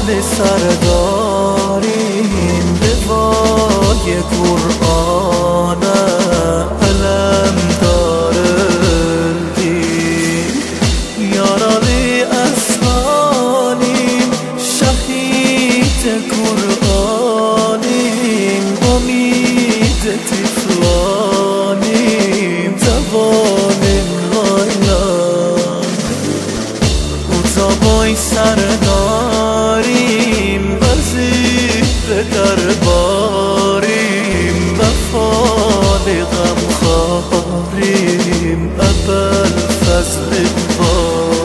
سرداریم روای قرآن علم دارلدیم یارالی اسمانیم شهید قرآنیم امید تفلانیم زبانیم لایلان اوتابای سرداریم وزیر درباریم وفال غمخواریم ابل فضل بار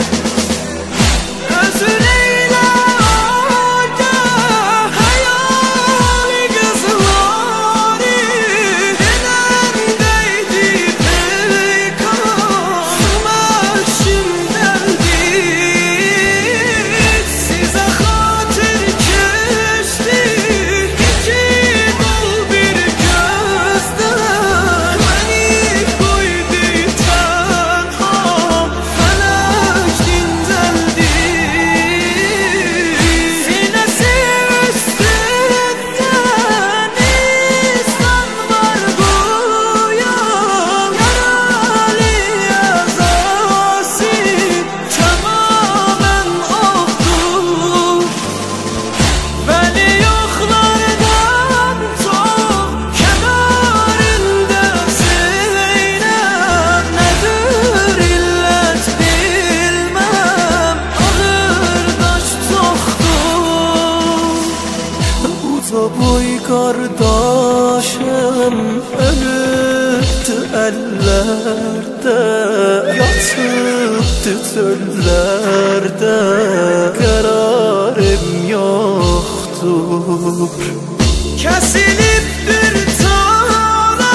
boy kardeşim ölüptü ellerde yatıptı çöllerde kararım yoktur kesilip bir tane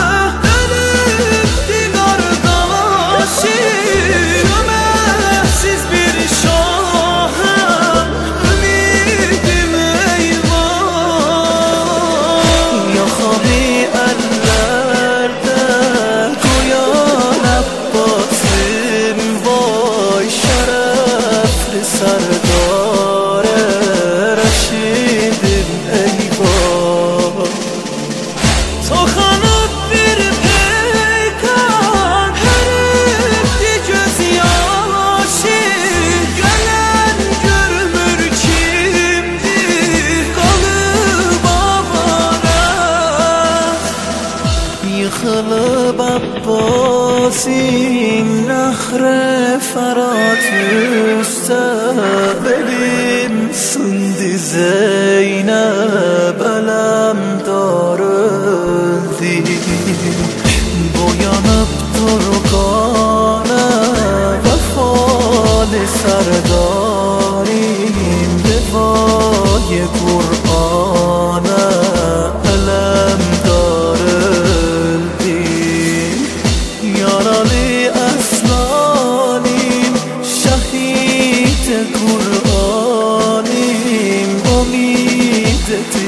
ölüptü kardeşim ömersiz bir şahım ümidim Yahabi ellerde koyan Abbasim vay şerefli serdare Reşidim eyvah Tokanıp bir peykan herifti göz yaşı Gelen görmür kimdir kalıp abana Yıkılıp Abbas'in nahre Ferhat üste Belim sındı Zeynep elem darıldı Boyanıp durgana vefalı serdarim Rivayı Kur'an'a elem darıldı Yaralı esnanim şehit Kur'anim Umid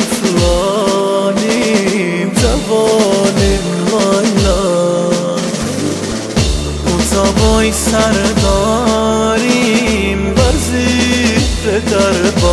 tiflanim Cevanim laylan Utabay serdarim Vazir derbar